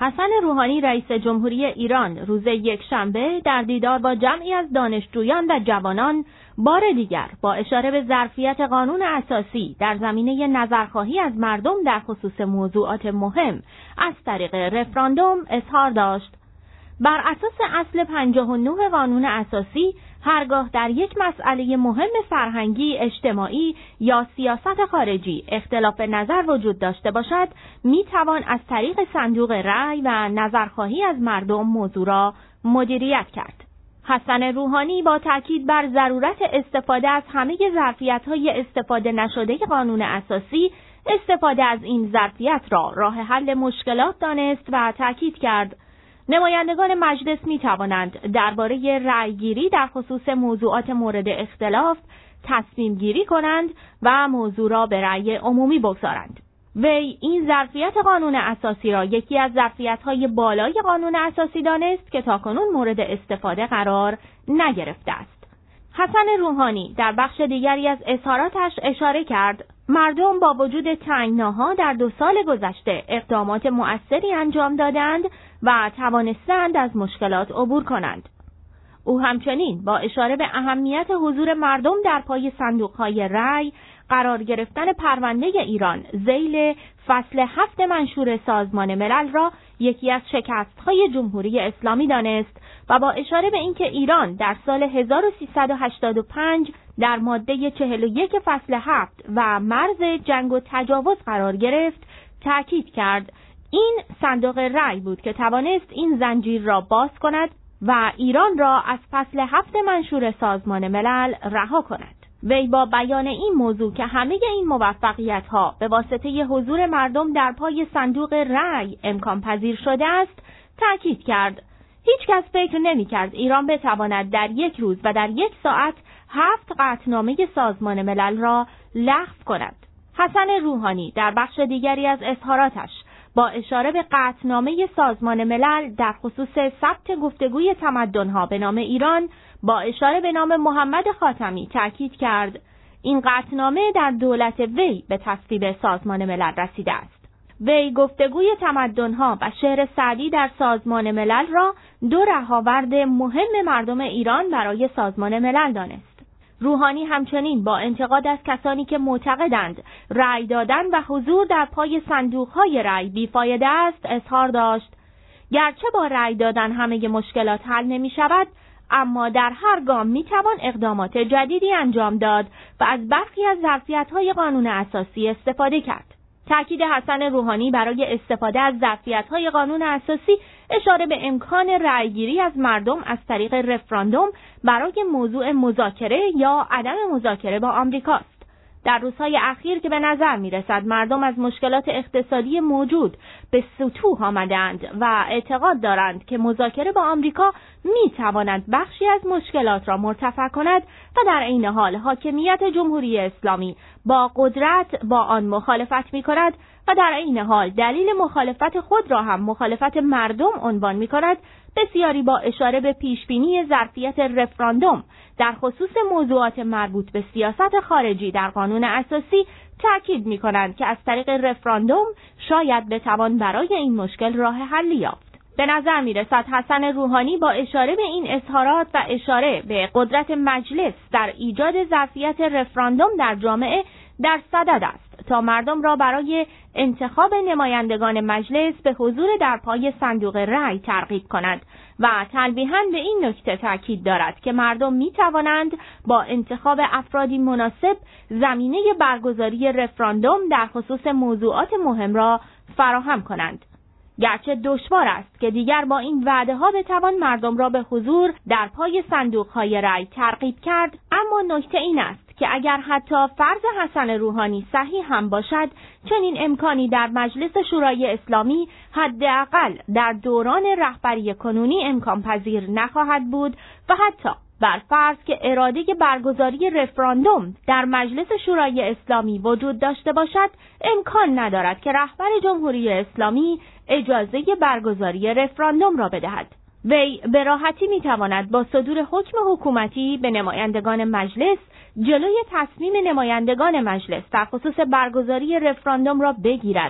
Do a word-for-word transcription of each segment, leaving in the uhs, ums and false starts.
حسن روحانی رئیس جمهوری ایران روز یکشنبه در دیدار با جمعی از دانشجویان و جوانان بار دیگر با اشاره به ظرفیت قانون اساسی در زمینه نظرخواهی از مردم در خصوص موضوعات مهم از طریق رفراندوم اظهار داشت. بر اساس اصل پنجاه و نه قانون اساسی، هرگاه در یک مسئله مهم فرهنگی، اجتماعی یا سیاست خارجی اختلاف نظر وجود داشته باشد، می توان از طریق صندوق رأی و نظرخواهی از مردم موضوع را مدیریت کرد. حسن روحانی با تاکید بر ضرورت استفاده از همه ظرفیت‌های استفاده نشده قانون اساسی، استفاده از این ظرفیت را راه حل مشکلات دانست و تاکید کرد نمایندگان مجلس می توانند درباره رأیگیری در خصوص موضوعات مورد اختلاف تصمیم گیری کنند و موضوع را به رأی عمومی بگذارند. وی این ظرفیت قانون اساسی را یکی از ظرفیت‌های بالای قانون اساسی دانست که تاکنون مورد استفاده قرار نگرفته است. حسن روحانی در بخش دیگری از اظهاراتش اشاره کرد مردم با وجود تنگناها در دو سال گذشته اقدامات مؤثری انجام دادند و توانستند از مشکلات عبور کنند. او همچنین با اشاره به اهمیت حضور مردم در پای صندوق‌های رأی، قرار گرفتن پرونده ایران ذیل فصل هفت منشور سازمان ملل را یکی از شکست‌های جمهوری اسلامی دانست و با اشاره به اینکه ایران در سال هزار و سیصد و هشتاد و پنج در ماده چهل و یک فصل هفت و مرز جنگ و تجاوز قرار گرفت، تأکید کرد این صندوق رأی بود که توانست این زنجیر را باز کند و ایران را از فصل هفت منشور سازمان ملل رها کند. وی با بیان این موضوع که همه این موفقیت‌ها به واسطه حضور مردم در پای صندوق رأی امکان پذیر شده است، تأکید کرد هیچ کس فکر نمی‌کرد ایران بتواند در یک روز و در یک ساعت هفت قطعنامه سازمان ملل را لغو کند. حسن روحانی در بخش دیگری از اظهاراتش با اشاره به قطعنامه سازمان ملل در خصوص ثبت گفتگوی تمدن‌ها به نام ایران با اشاره به نام محمد خاتمی تأکید کرد این قطعنامه در دولت وی به تصویب سازمان ملل رسیده است. وی گفتگوی تمدن‌ها و شعر سعدی در سازمان ملل را دو رهاورد مهم مردم ایران برای سازمان ملل دانست. روحانی همچنین با انتقاد از کسانی که معتقدند رأی دادن و حضور در پای صندوق‌های رأی بیفایده است اظهار داشت گرچه با رأی دادن همه مشکلات حل نمی‌شود، اما در هر گام می‌توان اقدامات جدیدی انجام داد و از برخی از ظرفیت‌های قانون اساسی استفاده کرد. تأکید حسن روحانی برای استفاده از ظرفیت‌های قانون اساسی اشاره به امکان رأیگیری از مردم از طریق رفراندوم برای موضوع مذاکره یا عدم مذاکره با آمریکاست. در روزهای اخیر که به نظر می‌رسد مردم از مشکلات اقتصادی موجود به سطوح آمدند و اعتقاد دارند که مذاکره با آمریکا می‌تواند بخشی از مشکلات را مرتفع کند و در عین حال حاکمیت جمهوری اسلامی با قدرت با آن مخالفت می‌کند و در عین حال دلیل مخالفت خود را هم مخالفت مردم عنوان می‌کند، بسیاری با اشاره به پیشبینی ظرفیت رفراندوم در خصوص موضوعات مربوط به سیاست خارجی در قانون اساسی تأکید می‌کنند که از طریق رفراندوم شاید بتوان برای این مشکل راه حلی یافت. به نظر می‌رسد حسن روحانی با اشاره به این اظهارات و اشاره به قدرت مجلس در ایجاد ظرفیت رفراندوم در جامعه در صدد است تا مردم را برای انتخاب نمایندگان مجلس به حضور در پای صندوق رأی ترغیب کند و تلویحاً به این نکته تاکید دارد که مردم می توانند با انتخاب افرادی مناسب زمینه برگزاری رفراندوم در خصوص موضوعات مهم را فراهم کنند. گرچه دشوار است که دیگر با این وعده ها بتوان مردم را به حضور در پای صندوق های رأی ترغیب کرد، اما نکته این است که اگر حتی فرض حسن روحانی صحیح هم باشد، چنین امکانی در مجلس شورای اسلامی حداقل در دوران رهبری کنونی امکان پذیر نخواهد بود و حتی بر فرض که اراده برگزاری رفراندوم در مجلس شورای اسلامی وجود داشته باشد، امکان ندارد که رهبر جمهوری اسلامی اجازه برگزاری رفراندوم را بدهد. وی به راحتی میتواند با صدور حکم حکومتی به نمایندگان مجلس جلوی تصمیم نمایندگان مجلس در خصوص برگزاری رفراندوم را بگیرد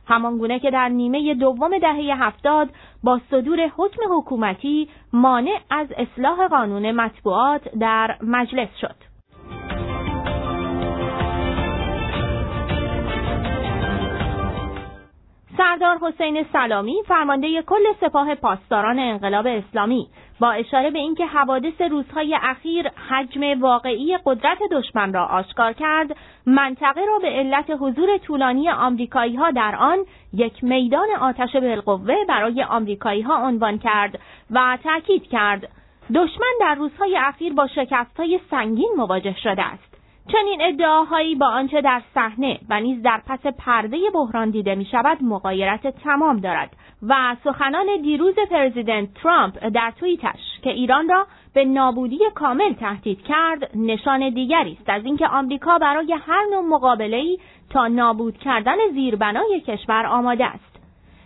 همانگونه که در نیمه دوم دهه هفتاد با صدور حکم حکومتی مانع از اصلاح قانون مطبوعات در مجلس شد. سردار حسین سلامی، فرمانده کل سپاه پاسداران انقلاب اسلامی، با اشاره به اینکه حوادث روزهای اخیر حجم واقعی قدرت دشمن را آشکار کرد، منطقه را به علت حضور طولانی آمریکایی‌ها در آن یک میدان آتش بالقوه برای آمریکایی‌ها عنوان کرد و تاکید کرد دشمن در روزهای اخیر با شکست‌های سنگین مواجه شده است. چنین ادعاهایی با آنچه در صحنه و نیز در پس پرده بحران دیده می شود مغایرت تمام دارد و سخنان دیروز پرزیدنت ترامپ در توییتش که ایران را به نابودی کامل تهدید کرد نشان دیگری است از اینکه آمریکا برای هر نوع مقابله‌ای تا نابود کردن زیربنای کشور آماده است.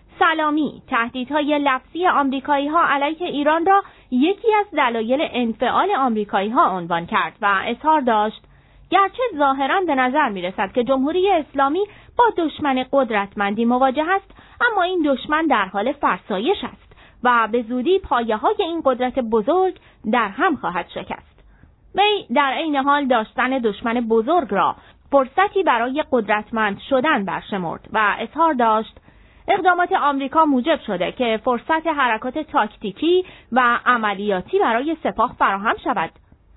سلامی تهدیدهای لفظی آمریکایی‌ها علیه ایران را یکی از دلایل انفعال آمریکایی‌ها عنوان کرد و اظهار داشت گرچه ظاهراً به نظر می‌رسد که جمهوری اسلامی با دشمن قدرتمندی مواجه است، اما این دشمن در حال فرسایش است و به زودی پایه‌های این قدرت بزرگ در هم خواهد شکست. وی در عین حال داشتن دشمن بزرگ را فرصتی برای قدرتمند شدن برشمرد و اظهار داشت اقدامات آمریکا موجب شده که فرصت حرکات تاکتیکی و عملیاتی برای سپاه فراهم شود.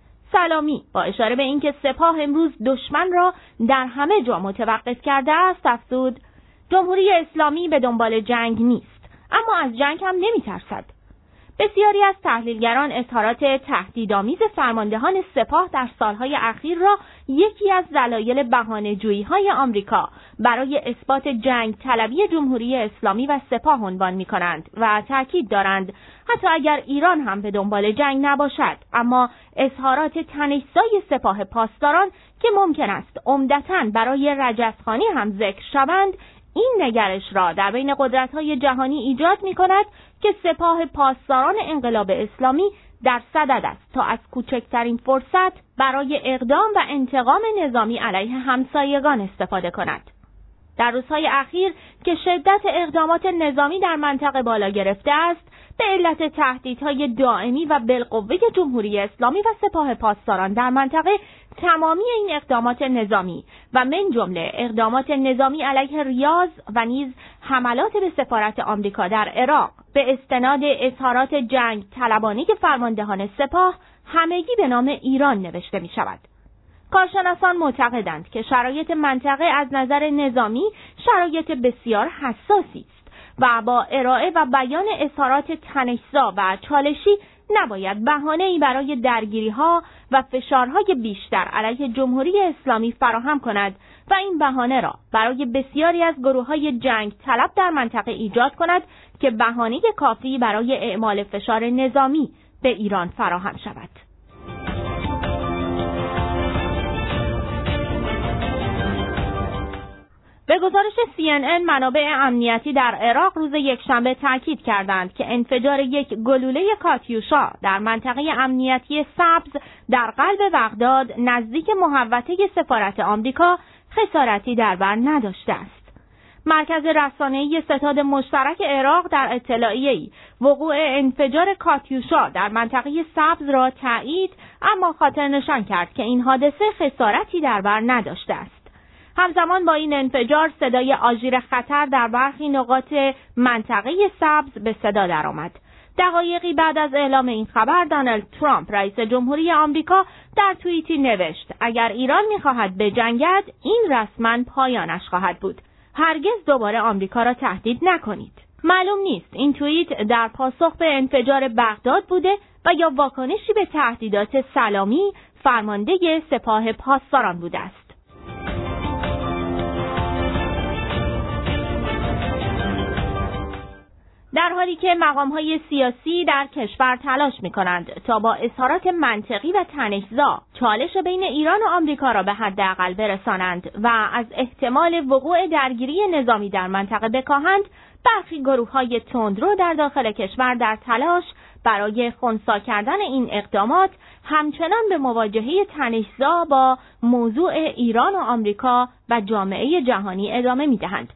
سلامی با اشاره به اینکه سپاه امروز دشمن را در همه جا متوقف کرده است افزود جمهوری اسلامی به دنبال جنگ نیست، اما از جنگ هم نمی‌ترسد. بسیاری از تحلیلگران اظهارات تهدیدآمیز فرماندهان سپاه در سالهای اخیر را یکی از دلایل بهانه‌جویی‌های آمریکا برای اثبات جنگ طلبی جمهوری اسلامی و سپاه عنوان می‌کنند و تاکید دارند حتی اگر ایران هم به دنبال جنگ نباشد، اما اظهارات تنش‌زای سپاه پاسداران که ممکن است عمدتاً برای رجزخوانی هم ذکر شوند، این نگرش را در بین قدرت‌های جهانی ایجاد می‌کند که سپاه پاسداران انقلاب اسلامی در صدد است تا از کوچکترین فرصت برای اقدام و انتقام نظامی علیه همسایگان استفاده کند. در روزهای اخیر که شدت اقدامات نظامی در منطقه بالا گرفته است، به علت تهدیدهای دائمی و بالقوه جمهوری اسلامی و سپاه پاسداران در منطقه، تمامی این اقدامات نظامی و من جمله اقدامات نظامی علیه ریاض و نیز حملات به سفارت آمریکا در عراق به استناد اظهارات جنگ طلبانه فرماندهان سپاه همگی به نام ایران نوشته می شود. کارشناسان معتقدند که شرایط منطقه از نظر نظامی شرایط بسیار حساسی است و با ارائه و بیان اظهارات تنش‌زا و چالشی نباید بهانه‌ای برای درگیری‌ها و فشارهای بیشتر علیه جمهوری اسلامی فراهم کند و این بهانه را برای بسیاری از گروه‌های جنگ طلب در منطقه ایجاد کند که بهانه کافی برای اعمال فشار نظامی به ایران فراهم شود. به گزارش سی ان ان، منابع امنیتی در عراق روز یکشنبه تاکید کردند که انفجار یک گلوله کاتیوشا در منطقه امنیتی سبز در قلب بغداد نزدیک محوطه سفارت آمریکا خسارتی در بر نداشته است. مرکز رسانه‌ای ستاد مشترک عراق در اطلاعیه‌ای وقوع انفجار کاتیوشا در منطقه سبز را تایید، اما خاطر نشان کرد که این حادثه خسارتی در بر نداشته است. همزمان با این انفجار صدای آژیر خطر در برخی نقاط منطقه سبز به صدا درآمد. دقایقی بعد از اعلام این خبر، دونالد ترامپ رئیس جمهوری آمریکا در توییتی نوشت اگر ایران می‌خواهد بجنگد، این رسما پایانش خواهد بود. هرگز دوباره آمریکا را تهدید نکنید. معلوم نیست این توییت در پاسخ به انفجار بغداد بوده و یا واکنشی به تهدیدات سلامی، فرمانده سپاه پاسداران بوده است. در حالی که مقام‌های سیاسی در کشور تلاش می‌کنند تا با اظهارات منطقی و تنش‌زا چالش بین ایران و آمریکا را به حداقل برسانند و از احتمال وقوع درگیری نظامی در منطقه بکاهند، برخی گروه‌های تندرو در داخل کشور در تلاش برای خنثی کردن این اقدامات همچنان به مواجهه تنش‌زا با موضوع ایران و آمریکا و جامعه جهانی ادامه می‌دهند.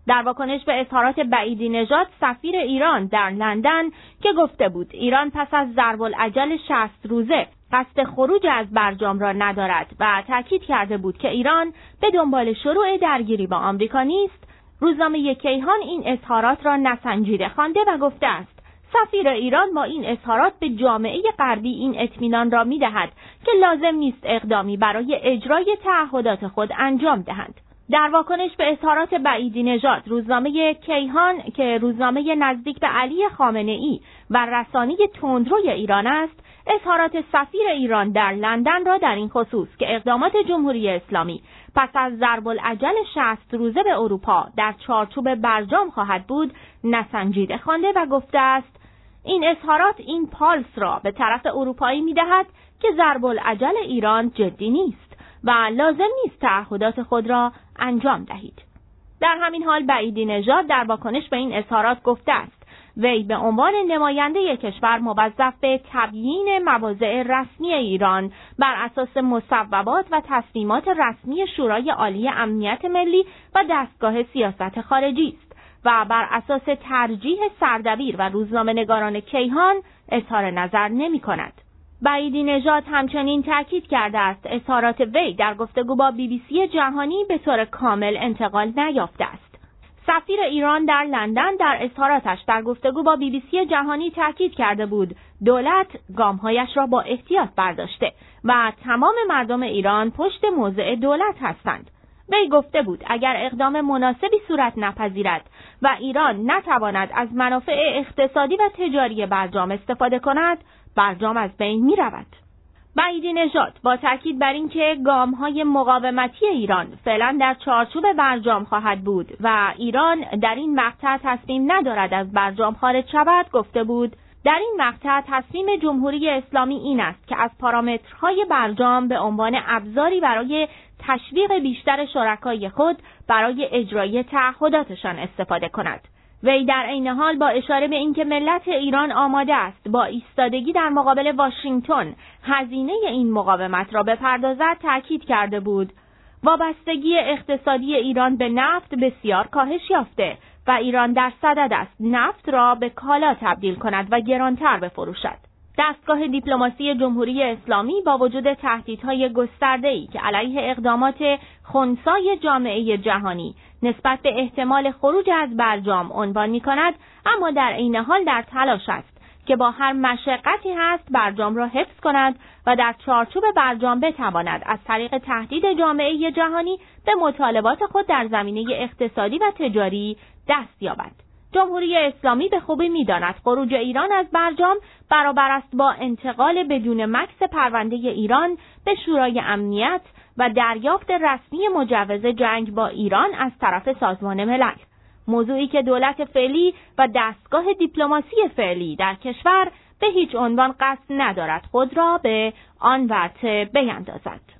در واکنش به اظهارات بعیدی نژاد سفیر ایران در لندن که گفته بود ایران پس از ضرب العجل شصت روزه قصد خروج از برجام را ندارد و تاکید کرده بود که ایران به دنبال شروع درگیری با آمریکا نیست، روزنامه کیهان این اظهارات را نسنجیده خوانده و گفته است سفیر ایران با این اظهارات به جامعه غربی این اطمینان را می‌دهد که لازم نیست اقدامی برای اجرای تعهدات خود انجام دهند. در واکنش به اظهارات بعیدی نژاد، روزنامه کیهان که روزنامه نزدیک به علی خامنه‌ای و رسانه تندروی ایران است، اظهارات سفیر ایران در لندن را در این خصوص که اقدامات جمهوری اسلامی پس از ضرب العجل شصت روزه به اروپا در چارچوب برجام خواهد بود نسنجیده خوانده و گفته است این اظهارات این پالس را به طرف اروپایی می‌دهد که ضرب العجل ایران جدی نیست و لازم نیست تعهدات خود را انجام دهید. در همین حال بعیدی نژاد در واکنش به این اظهارات گفته است وی به عنوان نماینده کشور موظف به تبیین مواضع رسمی ایران بر اساس مصوبات و تصمیمات رسمی شورای عالی امنیت ملی و دستگاه سیاست خارجی است و بر اساس ترجیح سردبیر و روزنامه‌نگاران کیهان اظهار نظر نمی‌کند. بعیدی نژاد همچنین تاکید کرده است اظهارات وی در گفتگو با بی بی سی جهانی به طور کامل انتقال نیافته است. سفیر ایران در لندن در اظهاراتش در گفتگو با بی بی سی جهانی تاکید کرده بود دولت گام‌هایش را با احتیاط برداشته و تمام مردم ایران پشت موضع دولت هستند. وی گفته بود اگر اقدام مناسبی صورت نپذیرد و ایران نتواند از منافع اقتصادی و تجاری برجام استفاده کند، برجام از بین می رود. بعیدی نژاد با تاکید بر اینکه گام‌های مقاومتی ایران فعلا در چارچوب برجام خواهد بود و ایران در این مقطع تصمیم ندارد از برجام خارج شود گفته بود در این مقطع تصمیم جمهوری اسلامی این است که از پارامترهای برجام به عنوان ابزاری برای تشویق بیشتر شرکای خود برای اجرای تعهداتشان استفاده کند. وی در عین حال با اشاره به اینکه ملت ایران آماده است با ایستادگی در مقابل واشنگتن هزینه این مقاومت را بپردازد تاکید کرده بود وابستگی اقتصادی ایران به نفت بسیار کاهش یافته و ایران در صدد است نفت را به کالا تبدیل کند و گرانتر بفروشد. دستگاه دیپلماسی جمهوری اسلامی با وجود تهدیدهای گسترده‌ای که علیه اقدامات خنثی جامعه جهانی نسبت به احتمال خروج از برجام عنوان می‌کند، اما در عین حال در تلاش است که با هر مشقتی هست برجام را حفظ کند و در چارچوب برجام بتواند از طریق تهدید جامعه جهانی به مطالبات خود در زمینه اقتصادی و تجاری دست یابد. جمهوری اسلامی به خوبی می‌داند خروج ایران از برجام برابر است با انتقال بدون مکث پرونده ایران به شورای امنیت و دریافت رسمی مجوز جنگ با ایران از طرف سازمان ملل، موضوعی که دولت فعلی و دستگاه دیپلماسی فعلی در کشور به هیچ عنوان قصد ندارد خود را به آن ورطه بیندازد.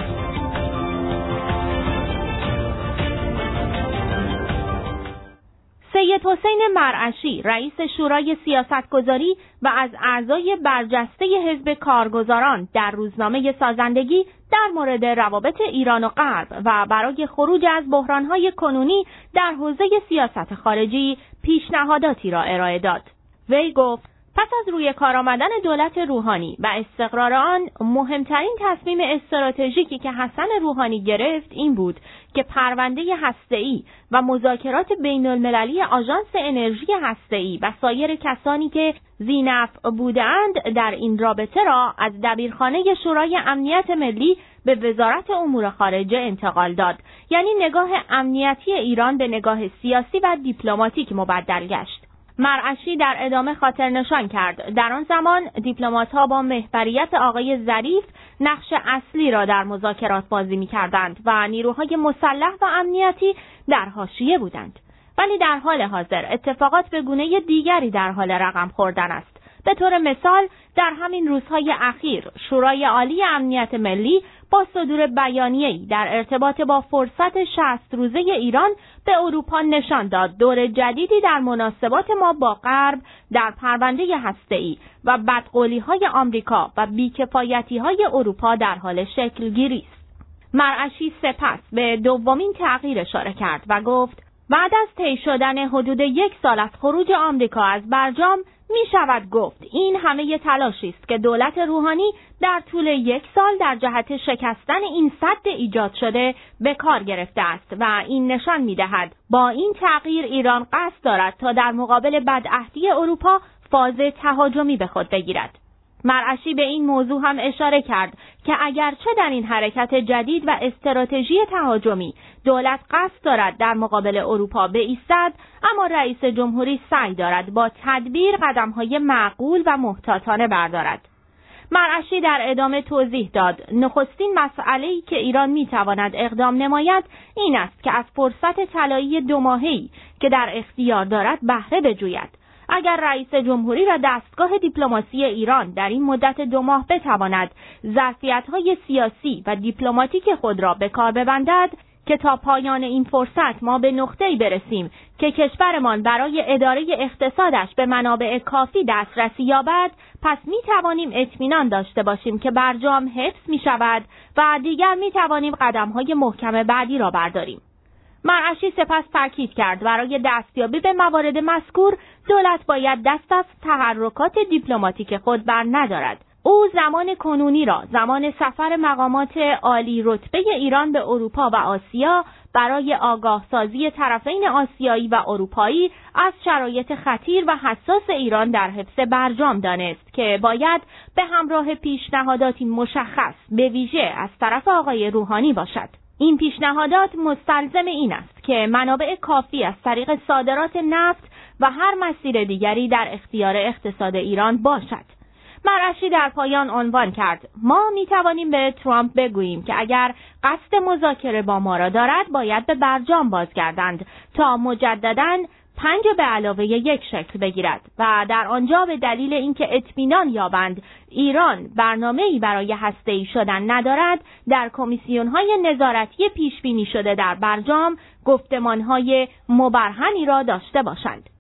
سید حسین مرعشی رئیس شورای سیاستگذاری و از اعضای برجسته حزب کارگزاران در روزنامه سازندگی در مورد روابط ایران و غرب و برای خروج از بحران‌های کنونی در حوزه سیاست خارجی پیشنهاداتی را ارائه داد. وی گفت پس از روی کار آمدن دولت روحانی و استقرار آن، مهمترین تصمیم استراتژیکی که حسن روحانی گرفت این بود که پرونده هسته‌ای و مذاکرات بین‌المللی آژانس انرژی هسته‌ای و سایر کسانی که ذی‌نفع بودند در این رابطه را از دبیرخانه شورای امنیت ملی به وزارت امور خارجه انتقال داد. یعنی نگاه امنیتی ایران به نگاه سیاسی و دیپلماتیک مبدل گشت. مرعشی در ادامه خاطر نشان کرد در آن زمان دیپلمات‌ها با محوریت آقای ظریف نقش اصلی را در مذاکرات بازی می‌کردند و نیروهای مسلح و امنیتی در حاشیه بودند. ولی در حال حاضر اتفاقات به گونه دیگری در حال رقم خوردن است. به طور مثال در همین روزهای اخیر شورای عالی امنیت ملی با صدور بیانیه‌ای در ارتباط با فرصت شصت روزه ایران به اروپا نشان داد دور جدیدی در مناسبات ما با غرب در پرونده هسته‌ای و بدقولی‌های آمریکا و بی‌کفایتی‌های اروپا در حال شکل گیری است. مرعشی سپس به دومین تغییر اشاره کرد و گفت بعد از طی شدن حدود یک سال از خروج آمریکا از برجام می شود گفت این همه ی تلاشی است که دولت روحانی در طول یک سال در جهت شکستن این سد ایجاد شده به کار گرفته است و این نشان می دهد با این تغییر ایران قصد دارد تا در مقابل بدعهدی اروپا فاز تهاجمی به خود بگیرد. مرعشی به این موضوع هم اشاره کرد که اگرچه در این حرکت جدید و استراتژی تهاجمی دولت قصد دارد در مقابل اروپا بایستد، اما رئیس جمهوری سعی دارد با تدبیر قدم‌های معقول و محتاطانه بردارد. مرعشی در ادامه توضیح داد نخستین مسئله‌ای که ایران می‌تواند اقدام نماید این است که از فرصت طلایی دو ماهه‌ای که در اختیار دارد بهره بجوید. اگر رئیس جمهوری و دستگاه دیپلماسی ایران در این مدت دو ماه بتواند ظرفیت‌های سیاسی و دیپلماتیک خود را به کار ببندد که تا پایان این فرصت ما به نقطه‌ای برسیم که کشورمان برای اداره اقتصادش به منابع کافی دسترسی یابد، پس می توانیم اطمینان داشته باشیم که برجام حفظ می شود و دیگر می توانیم قدم‌های محکم بعدی را برداریم. مرعشی سپس تاکید کرد برای دستیابی به موارد مذکور دولت باید دست از تحرکات دیپلماتیک خود بر ندارد. او زمان کنونی را زمان سفر مقامات عالی رتبه ایران به اروپا و آسیا برای آگاه سازی طرفین آسیایی و اروپایی از شرایط خطیر و حساس ایران در حفظ برجام دانست که باید به همراه پیشنهاداتی مشخص به ویژه از طرف آقای روحانی باشد. این پیشنهادات مستلزم این است که منابع کافی از طریق صادرات نفت و هر مسیر دیگری در اختیار اقتصاد ایران باشد. مرعشی در پایان عنوان کرد ما می توانیم به ترامپ بگوییم که اگر قصد مذاکره با ما را دارد باید به برجام بازگردند تا مجدداً پنج به علاوه یک شکل بگیرد و در آنجا به دلیل اینکه اطمینان یابند ایران برنامه‌ای برای هسته‌ای شدن ندارد در کمیسیون‌های نظارتی پیش بینی شده در برجام گفتمان‌های مبرهنی را داشته باشند.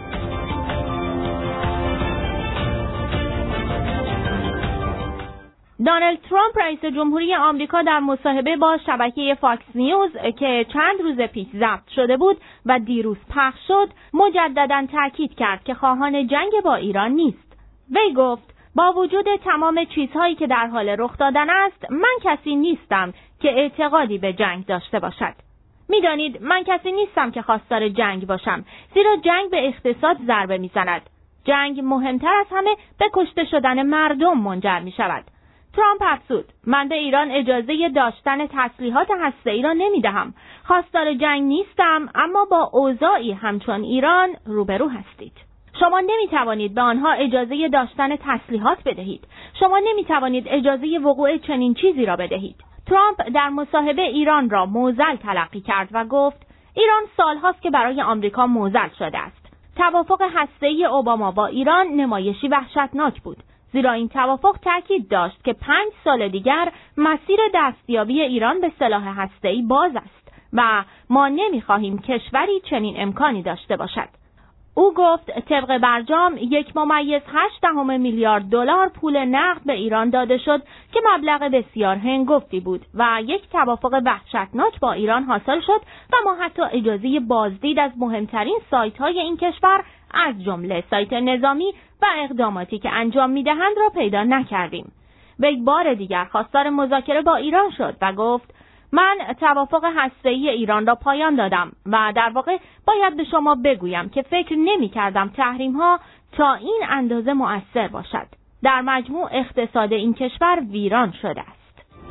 دونالد ترامپ رئیس جمهوری آمریکا در مصاحبه با شبکه فاکس نیوز که چند روز پیش ضبط شده بود و دیروز پخش شد مجدداً تاکید کرد که خواهان جنگ با ایران نیست. وی گفت با وجود تمام چیزهایی که در حال رخ دادن است من کسی نیستم که اعتقادی به جنگ داشته باشد. میدانید من کسی نیستم که خواستار جنگ باشم، زیرا جنگ به اقتصاد ضربه میزند. جنگ مهمتر از همه به کشته شدن مردم منجر می شود. ترامپ افزود من به ایران اجازه داشتن تسلیحات هسته‌ای را نمی‌دهم. خواستار جنگ نیستم، اما با اوضاعی همچون ایران روبرو هستید. شما نمی‌توانید به آنها اجازه داشتن تسلیحات بدهید. شما نمی‌توانید اجازه وقوع چنین چیزی را بدهید. ترامپ در مصاحبه ایران را معضل تلقی کرد و گفت ایران سال‌هاست که برای آمریکا معضل شده است. توافق هسته‌ای اوباما با ایران نمایشی وحشتناک بود. زیرا این توافق تاکید داشت که پنج سال دیگر مسیر دستیابی ایران به سلاح هسته‌ای باز است و ما نمی‌خواهیم کشوری چنین امکانی داشته باشد. او گفت طبق برجام یک ممیز هشت دهم میلیارد دلار پول نقد به ایران داده شد که مبلغ بسیار هنگفتی بود و یک توافق وحشتناک با ایران حاصل شد و ما حتی اجازه بازدید از مهمترین سایت‌های این کشور از جمله سایت نظامی و اقداماتی که انجام می‌دهند را پیدا نکردیم. وی بار دیگر خواستار مذاکره با ایران شد و گفت من توافق هسته‌ای ایران را پایان دادم و در واقع باید به شما بگویم که فکر نمی‌کردم تحریم‌ها تا این اندازه مؤثر باشد. در مجموع اقتصاد این کشور ویران شده است.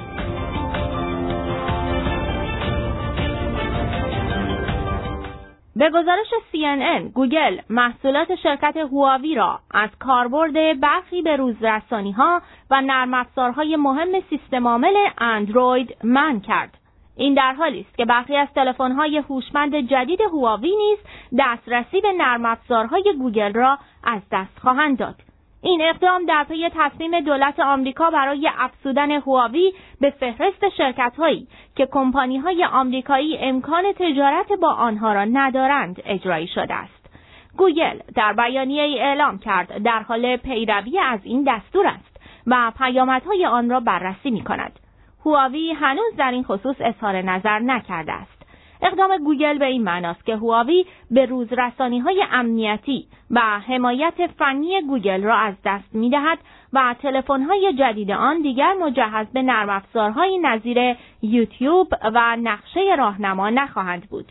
به گزارش سی ان ان، گوگل محصولات شرکت هواوی را از کاربرد برخی به روزرسانی‌ها و نرم افزارهای مهم سیستم عامل اندروید منع کرد. این در حالی است که برخی از تلفن‌های هوشمند جدید هواوی نیز دسترسی به نرم افزارهای گوگل را از دست خواهند داد. این اقدام در پی تصمیم دولت آمریکا برای افزودن هواوی به فهرست شرکت‌هایی که کمپانی‌های آمریکایی امکان تجارت با آنها را ندارند اجرایی شده است. گوگل در بیانیه‌ای اعلام کرد در حال پیروی از این دستور است و پیامدهای آن را بررسی می‌کند. هواوی هنوز در این خصوص اظهار نظر نکرده است. اقدام گوگل به این معناست که هواوی به روز رسانی‌های امنیتی و حمایت فنی گوگل را از دست می‌دهد و تلفن‌های جدید آن دیگر مجهز به نرم افزارهایی نظیر یوتیوب و نقشه راهنما نخواهند بود.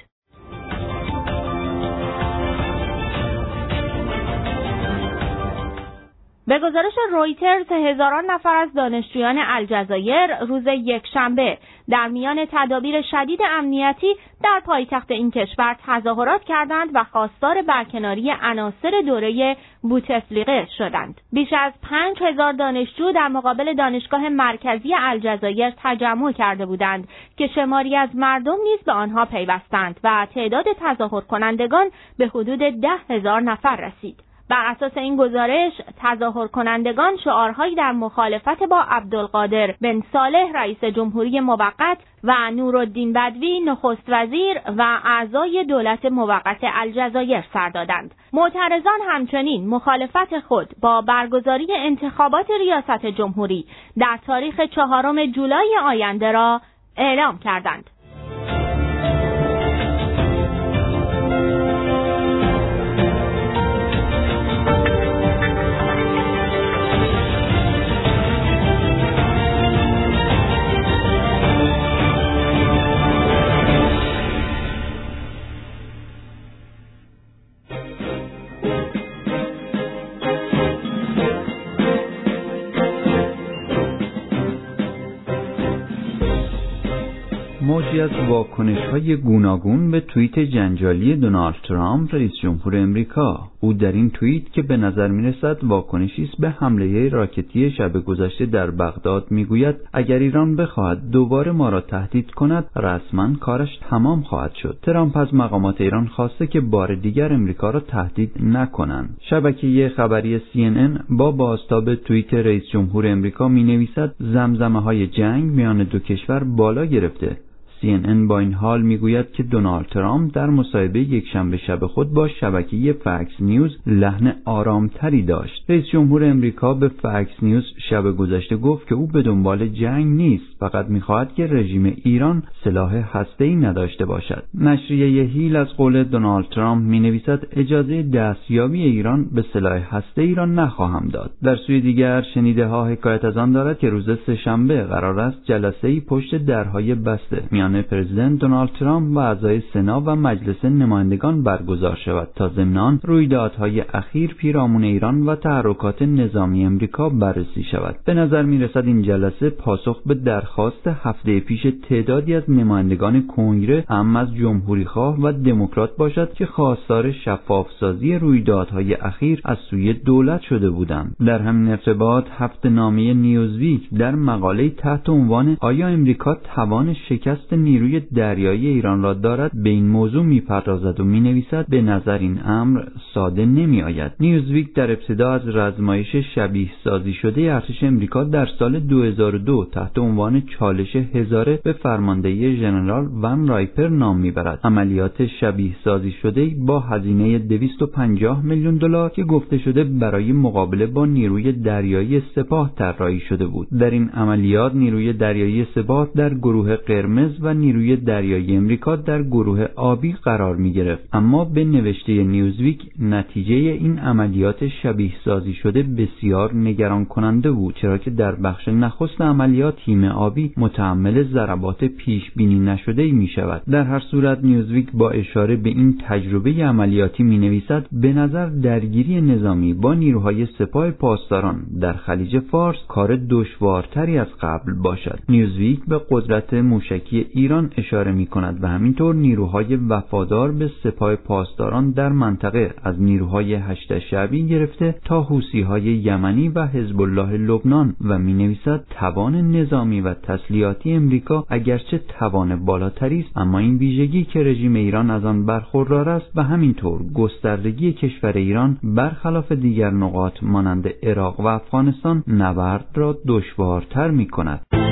به گزارش رویترز، هزاران نفر از دانشجویان الجزایر روز یکشنبه در میان تدابیر شدید امنیتی در پایتخت این کشور تظاهرات کردند و خواستار برکناری عناصر دوره بوتفلیقه شدند. بیش از پنج هزار دانشجو در مقابل دانشگاه مرکزی الجزایر تجمع کرده بودند که شماری از مردم نیز به آنها پیوستند و تعداد تظاهر کنندگان به حدود ده هزار نفر رسید. بر اساس این گزارش، تظاهر کنندگان شعارهایی در مخالفت با عبدالقادر بن صالح رئیس جمهوری موقت و نورالدین بدوی نخست وزیر و اعضای دولت موقت الجزایر سر دادند. معترضان همچنین مخالفت خود با برگزاری انتخابات ریاست جمهوری در تاریخ چهارم جولای آینده را اعلام کردند. موجی از واکنش‌های گوناگون به توییت جنجالی دونالد ترامپ رئیس جمهور امریکا. او در این توییت که به نظر می‌رسد واکنشی است به حمله راکتی شب گذشته در بغداد میگوید اگر ایران بخواهد دوباره ما را تهدید کند رسما کارش تمام خواهد شد. ترامپ از مقامات ایران خواسته که بار دیگر امریکا را تهدید نکنند. شبکه خبری سی ان ان با بازتاب توییت رئیس جمهور امریکا می‌نویسد زمزمه‌های جنگ میان دو کشور بالا گرفته. سی ان ان با این حال میگوید که دونالد ترامپ در مصاحبه یکشنبه شب خود با شبکه فاکس نیوز لحن آرامتری داشت. رئیس جمهور امریکا به فاکس نیوز شب گذشته گفت که او به دنبال جنگ نیست، فقط میخواهد که رژیم ایران سلاح هسته‌ای نداشته باشد. نشریه هیل از قول دونالد ترامپ مینویسد اجازه دستیابی ایران به سلاح هسته‌ای را نخواهم داد. در سوی دیگر شنیده ها حکایت از آن دارد که روز سه‌شنبه قرار است جلسه‌ای پشت درهای بسته میان پرزیدنت دونالد ترامپ و اعضای سنا و مجلس نمایندگان برگزار شود تا ضمن آن رویدادهای اخیر پیرامون ایران و تحرکات نظامی امریکا بررسی شود. به نظر می‌رسد این جلسه پاسخ به درخواست هفته پیش تعدادی از نمایندگان کنگره هم از جمهوری‌خواه و دموکرات باشد که خواستار شفاف‌سازی رویدادهای اخیر از سوی دولت شده بودند. در همین ارتباط هفته‌نامه نیوزویک در مقاله‌ای تحت عنوان آیا امریکا توان شکست نیروی دریایی ایران را دارد به این موضوع میپردازد و مینویسد به نظر این امر ساده نمیآید. نیوزویک در ابتدا از رزمایش شبیه سازی شده ارتش امریکا در سال دو هزار و دو تحت عنوان چالش هزاره به فرماندهی ژنرال ون رایپر نام میبرد. عملیات شبیه سازی شده با هزینه دویست و پنجاه میلیون دلار که گفته شده برای مقابله با نیروی دریایی سپاه طراحی شده بود. در این عملیات نیروی دریایی سپاه در گروه قرمز و نیروی دریایی امریکا در گروه آبی قرار می گرفت. اما به نوشته نیوزویک نتیجه این عملیات شبیه سازی شده بسیار نگران کننده بود، چرا که در بخش نخست عملیات تیم آبی متحمل ضربات پیش بینی نشده ای می شود. در هر صورت نیوزویک با اشاره به این تجربه عملیاتی می نویسد به نظر درگیری نظامی با نیروهای سپاه پاسداران در خلیج فارس کار دشوارتری از قبل باشد. نیوزویک به قدرت موشکی ایران اشاره می کند و همینطور نیروهای وفادار به سپاه پاسداران در منطقه از نیروهای هشت شعبی گرفته تا حوثی‌های یمنی و حزب الله لبنان و می نویسد توان نظامی و تسلیحاتی امریکا اگرچه توان بالاتری است، اما این ویژگی که رژیم ایران از آن برخوردار است و همینطور گستردگی کشور ایران برخلاف دیگر نقاط مانند عراق و افغانستان نبرد را دشوارتر می کند.